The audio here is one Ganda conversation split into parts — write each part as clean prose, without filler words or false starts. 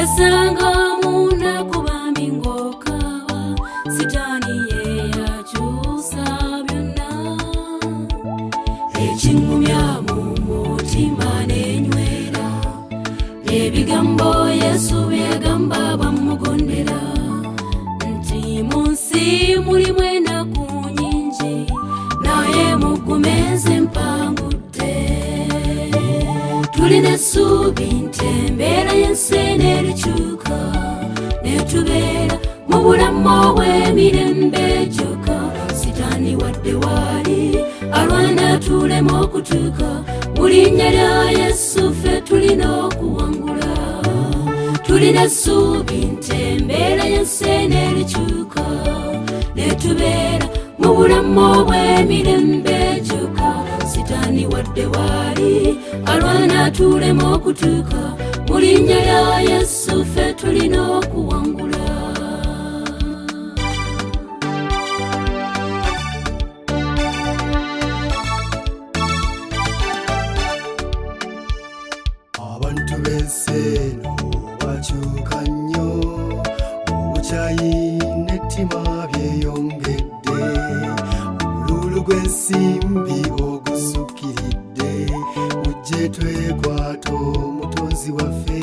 wesanga munaku bambi ng'okaaba sitaani ye yakyusa byonna ekingumya mu mutima n'enywera ebigambo Yesu byegamba bamugondera nti mu nsi mulimu ennaku nnyingi naye mugumeze mpangudde tulina essuubi nti embeera y'ensi n'erikyuka ne tubeera mu bulamu obw'emirembe gyokka sitaani wadde waali alwana tulema okutuuka mu linnya lya Yesu ffe tulina okuwangula tulina essuubi nti embeera y'ensi n'erikyuka ne tubeera mu bulamu obw'emirembe gyokka sitaani wadde waali alwana tulema okutuuka mu linnya lya Yesu ffe tulina okuwangula abantu b'ensi eno bakyuka nnyo obukyayi n'ettima byeyongedde obululu gw'ensimbi ogusukkiridde mujje twekwata omutonzi waffe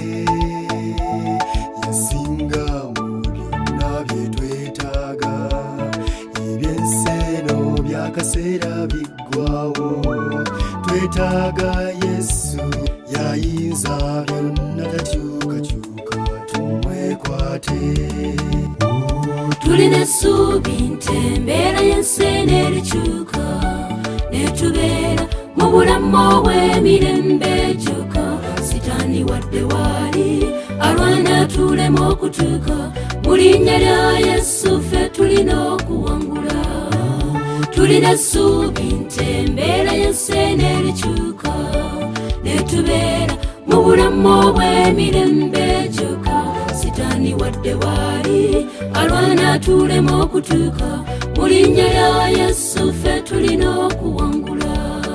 yasinga mu byonna bye twetaaga eby'ensi eno byakaseera biggwaawo twetaaga Yesu yayinza byonna takyukakyuka tumwekwate tulina essuubi nti embeera y'ensi n'erikyuka ne tubeera mu bulamu obw'emirembe gyokka sitaani wadde waali alwana tulema okutuuka mu linnya lya Yesu ffe tulina okuwangula tulina essuubi nti embeera y'ensi n'erikyuka ne tubeera mu bulamu obw'emirembe gyokka sitaani wadde waali alwana tulema okutuuka mu linnya lya Yesu ffe tulina okuwangula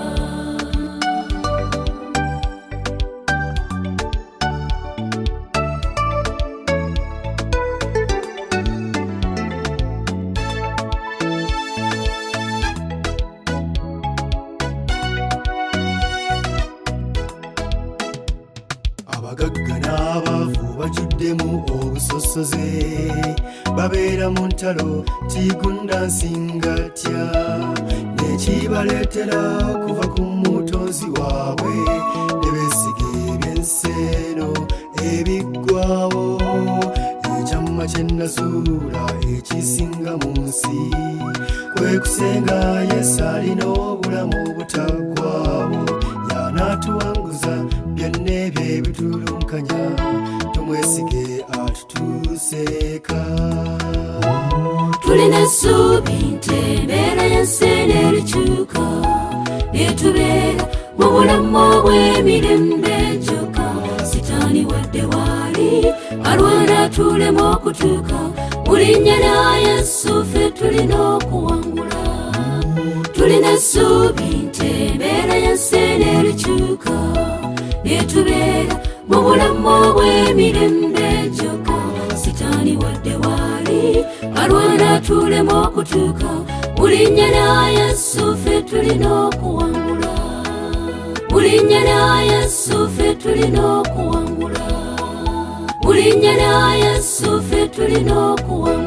abagagga n'abaavu bajuddemu obusosoze babeera mu ntalo tigunda nsingatya nekibaleetera kuva ku mutonzi waabwe ne beesiga eby'ensi eno ebiggwaawo ekyamma kye nazuula ekisinga mu nsi kwe kusenga Yesu alina obulamu obutaggwaawo y'anaatuwanguza byonna ebyo ebitulunkanya tumwesige atutuuseeka tulina essuubi nti embeera y'ensi n'erikyuka ne tubeera mu bulamu obw'emirembe gyokka sitaani wadde waali alwana tulema okutuuka mu linnya lya Yesu ffe tulina okuwangula tulina essuubi nti embeera y'ensi n'erikyuka ne tubeera mu bulamu obw'emirembe gyokka sitaani wadde waali alwana tulema okutuuka mu linnya lya Yesu ffe tulina okuwangula mu linnya lya Yesu ffe tulina okuwangula mu linnya lya Yesu ffe tulina okuwangula